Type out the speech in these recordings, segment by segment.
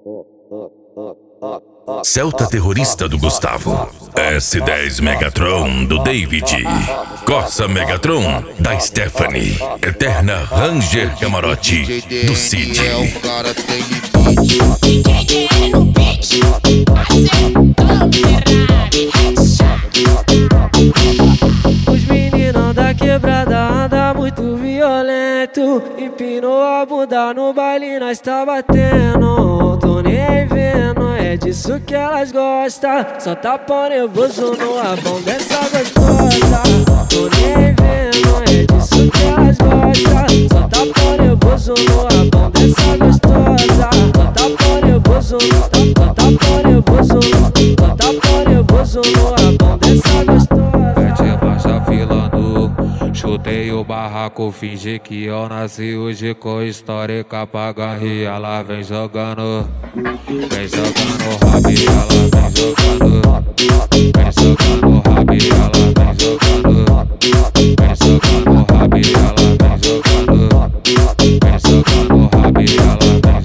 Celta Terrorista do Gustavo, S10 Megatron do David, Corsa Megatron da Stephanie, Eterna Ranger Camarote do Cid. Os meninos da quebrada andam muito violento, empinou a bunda no baile, nós tá batendo. Tô nem vendo, é disso que elas gostam. Só tá pau nervoso no abão dessa gostosa. Tô nem vendo, é disso que elas gostam. Só tá pau nervoso no abão dessa gostosa. Só tá pau nervoso, só tá pau nervoso, só tá pau nervoso no abão dessa gostosa. Marcha filando, chutei o barraco, fingi que eu nasci hoje com histórica pra ganhar. Ela vem jogando rabi, ela vem jogando rabi, ela vem jogando rabi, ela vem jogando rabi, ela vem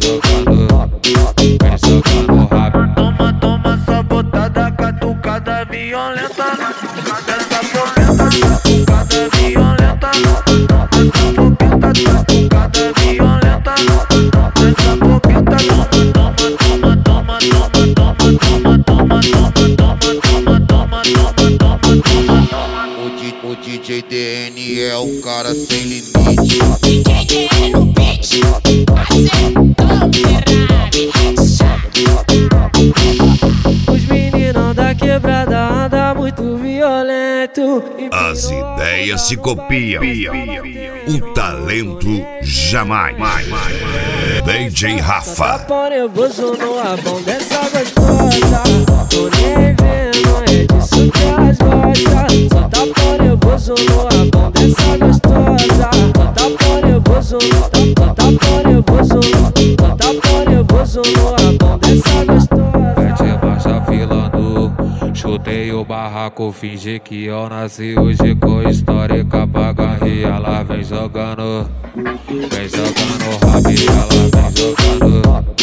jogando rabi. Toma essa botada, catucada violenta. Essa violenta, catucada violenta. Essa boqueta, catucada violenta. Essa boqueta, toma. O DJ DN é um cara sem limite. DJ DN no beat, acertou Ferrari. Os meninos da quebrada andam muito violento. As ideias se copiam, o talento jamais. DJ Rafa. Tá nervoso no abão dessa gostosa. Tô nem vendo, é disso que elas gostam. Só tá nervoso no abão dessa gostosa. Só tá nervoso, só tá nervoso, só tá nervoso no abão dessa gostosa. Mete marcha filando, chutei o barraco, fingi que eu nasci hoje com histórica pra ganhar. Ela vem jogando rabi, ela vem jogando